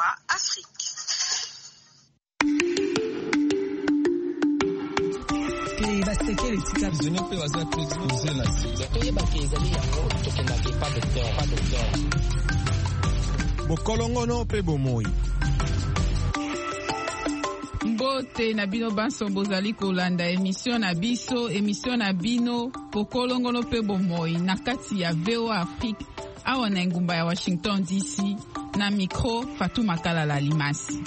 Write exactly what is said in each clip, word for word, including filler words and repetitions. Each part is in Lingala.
voix Afrique. basekele tika zone pe waza plus la sita to ba ke zali yango to ke na ke pas docteur pas docteur bokolongono pe bomoi mbote na bino banso bozali kolanda émission na biso émission na bino bokolongono pe bomoi na kati ya V O A Afrique awa na ngumba ya Washington D C na micro Fatou Makalala Limasi.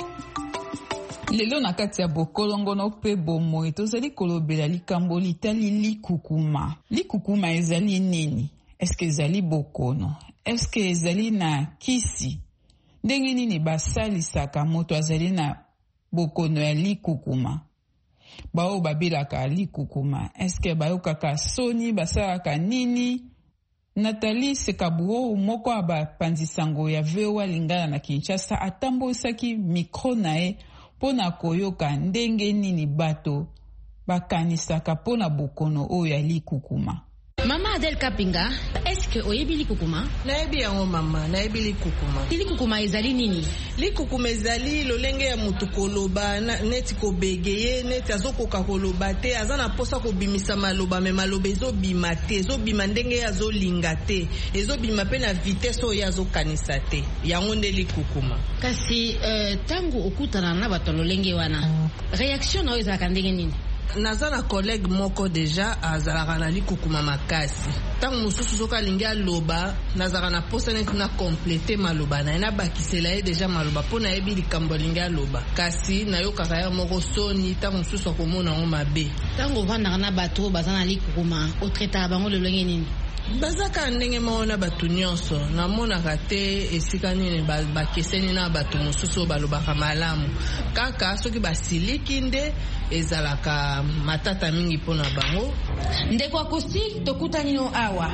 Lelo na kati ya bokolongono pe bomoi tozali kolobela likambo litali likukuma. Likukuma ezali nini? Eske ezali bokono? Eske ezali na kisi? Ndenge nini basalisaka moto azali na bokono ya likukuma? Bao babelaka likukuma. Eske bayokaka soni basalaka nini? Nathalie Sekabuo moko abapanzisango ya V O A Lingala na Kinshasa atambosaki mikro na e pona koyoka ndenge nini bato bakanisaka pona bokono oyo ya likukuma. Mama Adel Kapinga, est-ce que oyebi likukuma? Nayebi yango mama, nayebi likukuma. Likukuma ezali nini? Likukuma ezali lolenge ya mutu koloba neti kobegeye neti azokoka koloba te azana posa kobimisa maloba me maloba ezobima te ezobima ndenge azolinga te ezobima pe na vitesse oyo azokanisa te yango nde likukuma. Kasi uh, tangu okutana na bato lolenge wana reaction oyo ezalaka ndenge nini? Naza na collègue moko deja azalaka na likukuma makasi. Tangu mususu soka lingi aloba nazaka na posa neti na complete maloba na ena bakisela ye deja maloba pona yebi likambo lingi aloba. Kasi nayokaka ya moko soni tangu mususu akomona ngo mabe. Tangu vandaka na bato bazana likukuma otreta bango lolenge nini? Bazaka ndenge maona batu nyonso namonaka te esika nini bakeseni na batu mosusu balobaka malamu kaka soki basiliki nde ezalaka matata mingi pona bango. Ndeko akosti tokutani no awa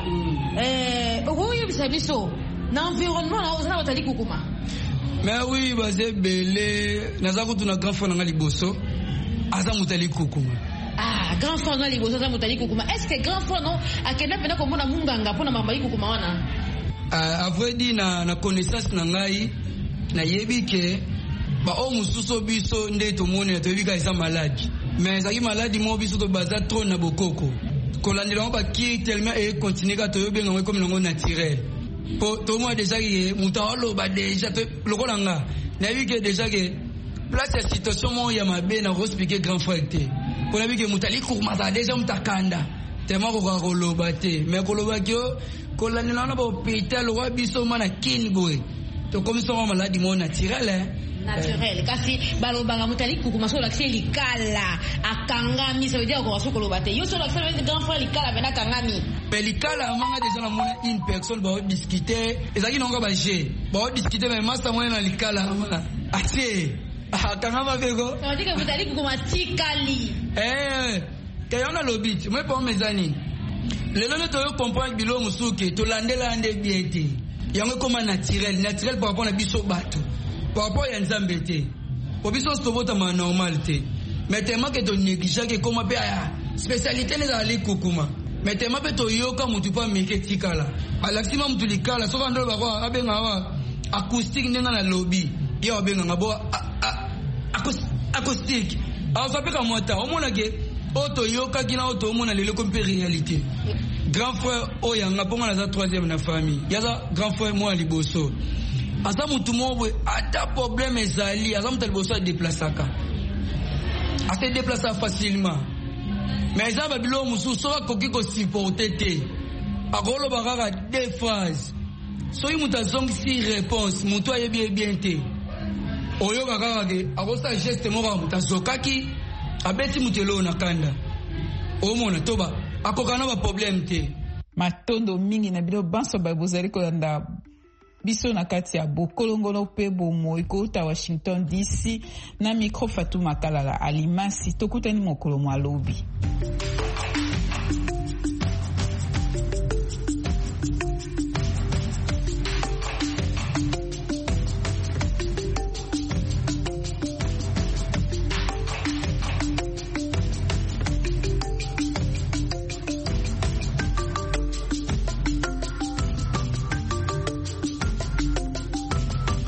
eh oyo bisabiso na environnement na ozana batali kukuma. Mais oui baze belé nazaku tuna grand frère nga liboso aza mutali kukuma. Ah, grand frère na liboso za mutali kukuma. Est-ce que grand frère non akenda pena ko mona munganga pona mambali kukuma wana? Ah, a vrai dit na na connaissance na ngai na yebike ba o mususu biso nde to mone to yebika isa malade. Mais zaki malade mo biso to baza trop na bokoko. Kolandela ba ki tellement et continuer ka to yobenga ngwe comme nango naturel. Po to mo déjà ye mutalo ba déjà to lokolanga. Na yebike déjà ke place ya situation mo ya mabe na expliquer grand frère te. Pour que mutali kurumasa déjà mutakanda tellement ko koloba te mais koloba kyo kolanela na ba hôpital wa biso mana kinboy to comme ça maladi mo naturel hein naturel kasi balobanga mutali kukuma so l'accès likala akangami ça veut dire ko so koloba te yo so l'accès grand frère likala bena kangami mais likala manga déjà na mona une personne ba discuter ezaki nonga ba je ba discuter mais master mo na likala mona assez akangama bego ça veut dire que mutali kukuma tikali eh kayona lobit moi pas mezani lelo ne to yo comprendre bilo musuke to landela ande biete yango comme naturel naturel par rapport na biso bato par rapport ya nzambe te po biso stobota ma normalité mais tellement que to négliger que comme pe ya spécialité ne za likukuma mais tellement pe to yoka mutu pa meke tikala alaxima mutu likala so kando ba kwa abenga wa acoustique ndenga na lobby yo abenga ngabo acoustique alors ça peut comme moi ta au mona ke auto yoka kina auto mona lelo comme réalité grand frère oyanga ponga na za troisième na famille yaza grand frère moi liboso asa mutu mobwe ata problème ezali asa mutu liboso a déplacer a se déplacer facilement mais ça babilo musu so akoki ko supporter te akolo bakaka deux phrases so yimutu azongisi réponse mutu ayebi bien te oyo kaka ke akosa geste moko mutu azokaki abeti mutelo na kanda omona toba akokana ba problème te matondo mingi na bilo banso ba bozali kolanda biso na kati ya bokolongono pe bomoi kota Washington D C na micro Fatou Makalala Alimasi tokutani mokolo mwa lobi.